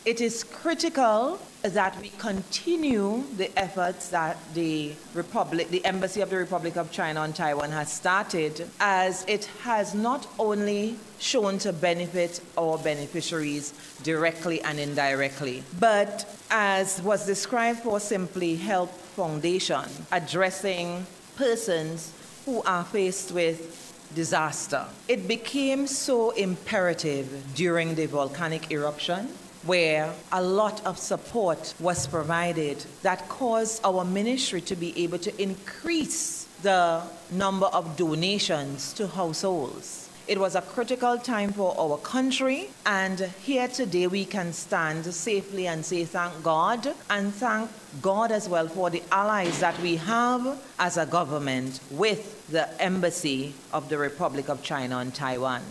It is critical that we continue the efforts that the Embassy of the Republic of China on Taiwan has started, as it has not only shown to benefit our beneficiaries directly and indirectly, but as was described for Simply Help Foundation, addressing persons who are faced with disaster. It became so imperative during the volcanic eruption, where a lot of support was provided that caused our ministry to be able to increase the number of donations to households. It was a critical time for our country, and here today we can stand safely and say thank God, and thank God as well for the allies that we have as a government with the Embassy of the Republic of China on Taiwan.